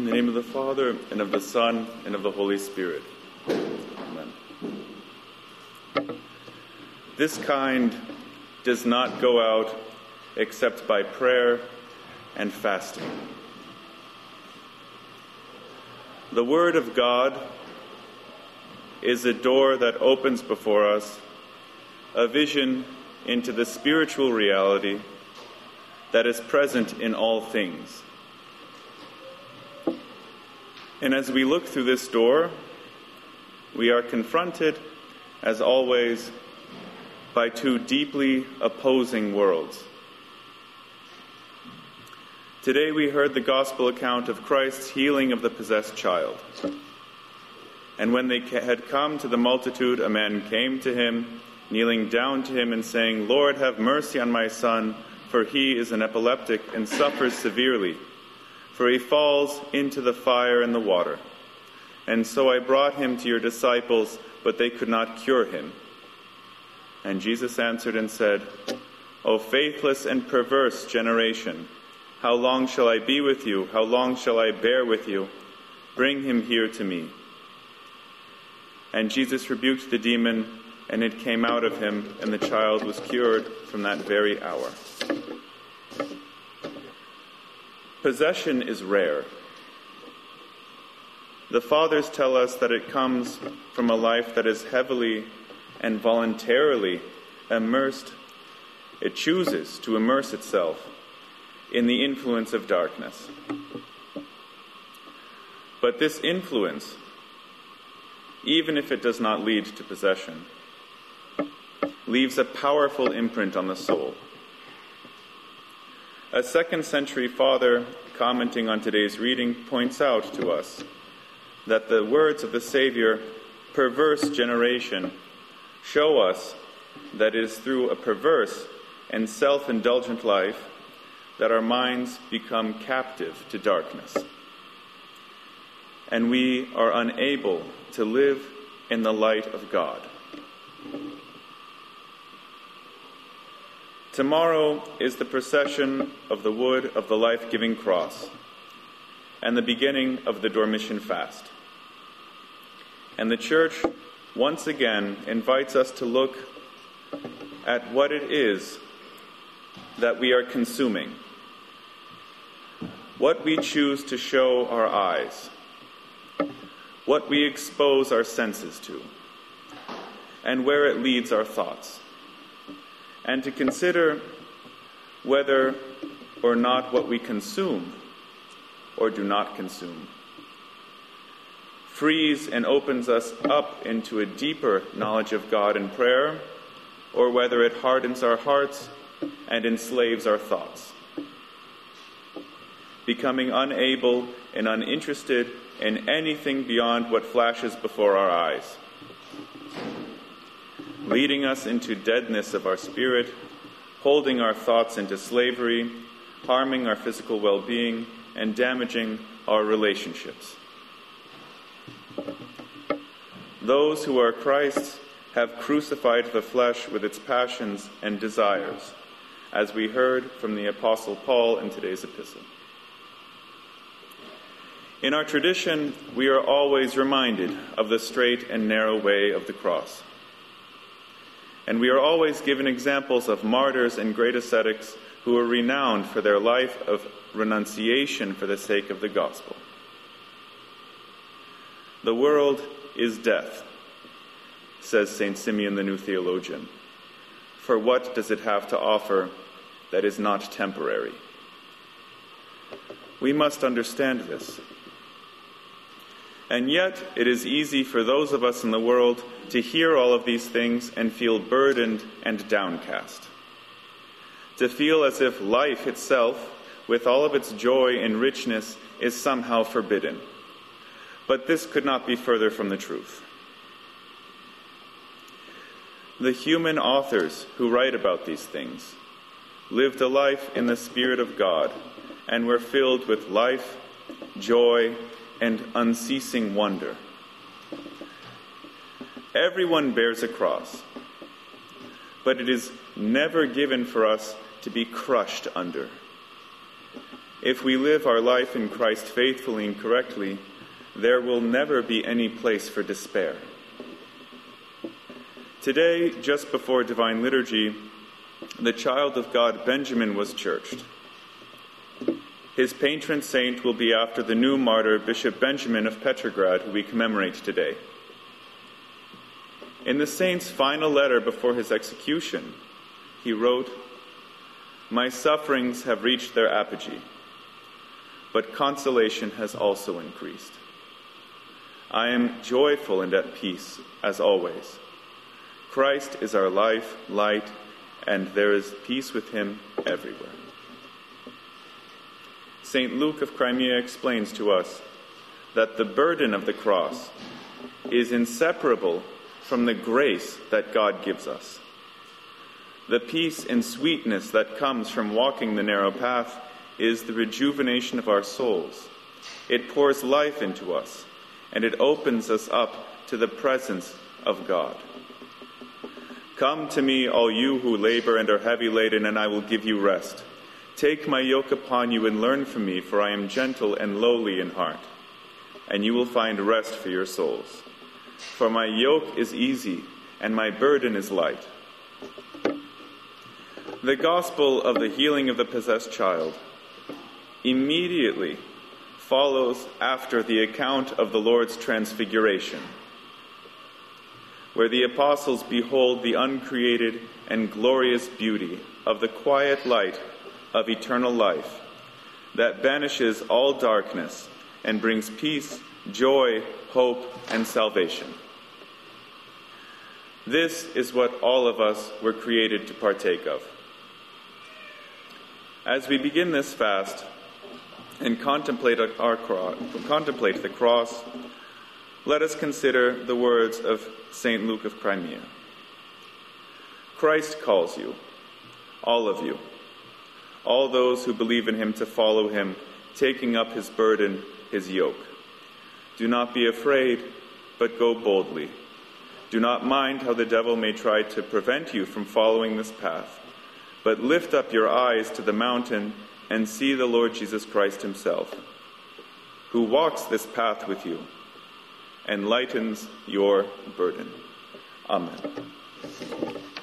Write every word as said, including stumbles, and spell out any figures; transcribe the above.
the name of the Father, and of the Son, and of the Holy Spirit. Amen. This kind does not go out except by prayer and fasting. The Word of God is a door that opens before us a vision into the spiritual reality that is present in all things. And as we look through this door, we are confronted, as always, by two deeply opposing worlds. Today we heard the gospel account of Christ's healing of the possessed child. And when they had come to the multitude, a man came to him, kneeling down to him and saying, "Lord, have mercy on my son, for he is an epileptic and suffers severely. For he falls into the fire and the water. And so I brought him to your disciples, but they could not cure him." And Jesus answered and said, "O faithless and perverse generation, how long shall I be with you? How long shall I bear with you? Bring him here to me." And Jesus rebuked the demon, and it came out of him, and the child was cured from that very hour. Possession is rare. The Fathers tell us that it comes from a life that is heavily and voluntarily immersed. It chooses to immerse itself in the influence of darkness. But this influence, even if it does not lead to possession, leaves a powerful imprint on the soul. A second century father, commenting on today's reading, points out to us that the words of the Savior, "perverse generation," show us that it is through a perverse and self-indulgent life that our minds become captive to darkness, and we are unable to live in the light of God. Tomorrow is the procession of the wood of the life-giving cross and the beginning of the Dormition fast. And the Church once again invites us to look at what it is that we are consuming, what we choose to show our eyes, what we expose our senses to, and where it leads our thoughts, and to consider whether or not what we consume or do not consume frees and opens us up into a deeper knowledge of God in prayer, or whether it hardens our hearts and enslaves our thoughts, becoming unable and uninterested in anything beyond what flashes before our eyes, leading us into deadness of our spirit, holding our thoughts into slavery, harming our physical well-being, and damaging our relationships. Those who are Christ's have crucified the flesh with its passions and desires, as we heard from the Apostle Paul in today's epistle. In our tradition, we are always reminded of the straight and narrow way of the cross. And we are always given examples of martyrs and great ascetics who are renowned for their life of renunciation for the sake of the gospel. The world is death, says Saint Simeon the New Theologian. For what does it have to offer that is not temporary? We must understand this. And yet it is easy for those of us in the world to hear all of these things and feel burdened and downcast, to feel as if life itself, with all of its joy and richness, is somehow forbidden. But this could not be further from the truth. The human authors who write about these things lived a life in the Spirit of God and were filled with life, joy, and unceasing wonder. Everyone bears a cross, but it is never given for us to be crushed under. If we live our life in Christ faithfully and correctly, there will never be any place for despair. Today, just before Divine Liturgy, the child of God Benjamin was churched. His patron saint will be after the new martyr, Bishop Benjamin of Petrograd, who we commemorate today. In the saint's final letter before his execution, he wrote, "My sufferings have reached their apogee, but consolation has also increased. I am joyful and at peace, as always. Christ is our life, light, and there is peace with him everywhere." Saint Luke of Crimea explains to us that the burden of the cross is inseparable from the grace that God gives us. The peace and sweetness that comes from walking the narrow path is the rejuvenation of our souls. It pours life into us, and it opens us up to the presence of God. "Come to me, all you who labor and are heavy laden, and I will give you rest. Take my yoke upon you and learn from me, for I am gentle and lowly in heart, and you will find rest for your souls. For my yoke is easy and my burden is light." The gospel of the healing of the possessed child immediately follows after the account of the Lord's transfiguration, where the apostles behold the uncreated and glorious beauty of the quiet light of eternal life that banishes all darkness and brings peace, joy, hope, and salvation. This is what all of us were created to partake of. As we begin this fast and contemplate our cross, contemplate the cross, let us consider the words of Saint Luke of Crimea. Christ calls you, all of you, all those who believe in him, to follow him, taking up his burden, his yoke. Do not be afraid, but go boldly. Do not mind how the devil may try to prevent you from following this path, but lift up your eyes to the mountain and see the Lord Jesus Christ himself, who walks this path with you and lightens your burden. Amen.